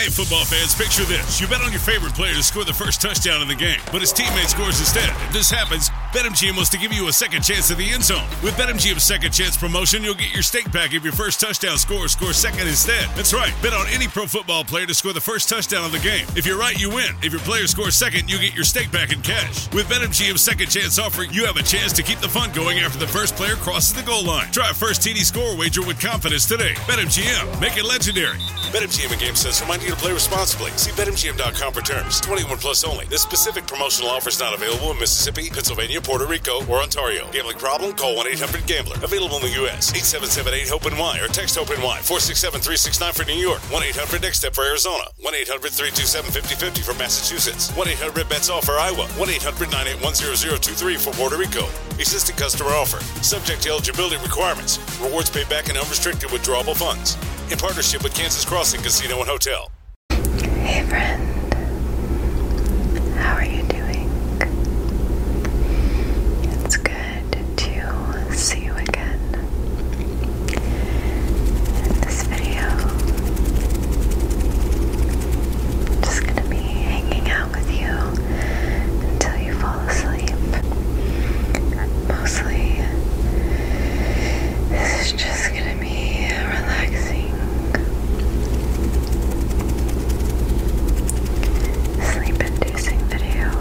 Hey, football fans, picture this. You bet on your favorite player to score the first touchdown in the game, but his teammate scores instead. If this happens, BetMGM wants to give you a second chance at the end zone. With BetMGM's second chance promotion, you'll get your stake back if your first touchdown scores second instead. That's right. Bet on any pro football player to score the first touchdown of the game. If you're right, you win. If your player scores second, you get your stake back in cash. With BetMGM's second chance offer, you have a chance to keep the fun going after the first player crosses the goal line. Try a first TD score wager with confidence today. BetMGM. Make it legendary. BetMGM and GameSense remind you to play responsibly. See BetMGM.com for terms. 21 plus only. This specific promotional offer is not available in Mississippi, Pennsylvania, Puerto Rico, or Ontario. Gambling problem? Call 1-800-GAMBLER. Available in the U.S. 877-8-HOPE-NY or text HOPE-NY. 467-369 for New York. 1-800-NEXT-STEP for Arizona. 1-800-327-5050 for Massachusetts. 1-800-BETS-ALL for Iowa. 1-800-981-0023 for Puerto Rico. Existing customer offer. Subject to eligibility requirements. Rewards paid back in unrestricted withdrawable funds. In partnership with Kansas Crossing Casino and Hotel. Hey friend, how are you doing? It's good to see you again. In this video, I'm just going to be hanging out with you until you fall asleep. Mostly, this is just going to be relaxing. Sleep-inducing video.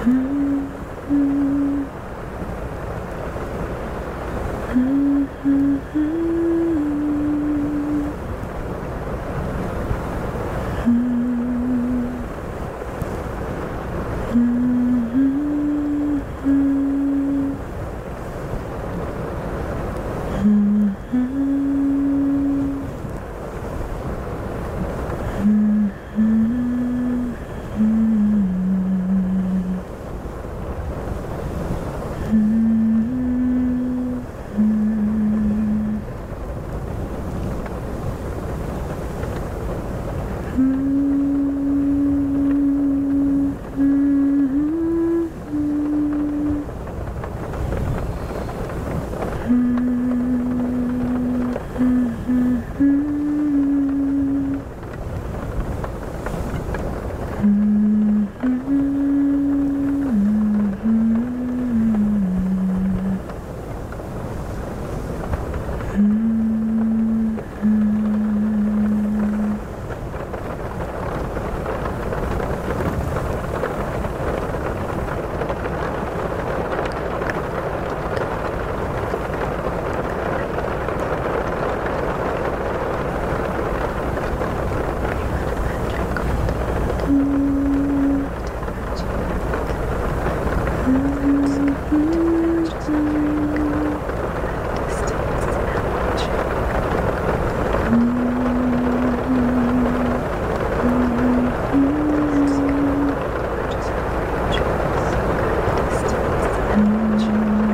Distance.